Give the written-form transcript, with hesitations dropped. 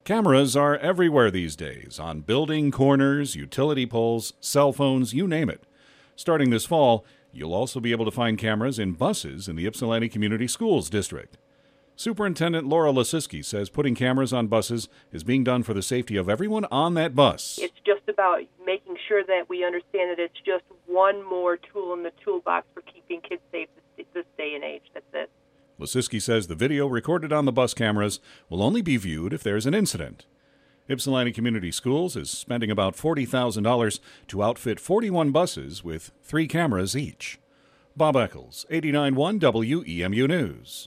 Cameras are everywhere these days, on building corners, utility poles, cell phones, you name it. Starting this fall, you'll also be able to find cameras in buses in the Ypsilanti Community Schools District. Superintendent Laura Lasiski says putting cameras on buses is being done for the safety of everyone on that bus. It's just about making sure that we understand that it's just one more tool in the toolbox for keeping kids safe this day and age. That's it. Lasiski says the video recorded on the bus cameras will only be viewed if there's an incident. Ypsilanti Community Schools is spending about $40,000 to outfit 41 buses with 3 cameras each. Bob Eccles, 89.1 WEMU News.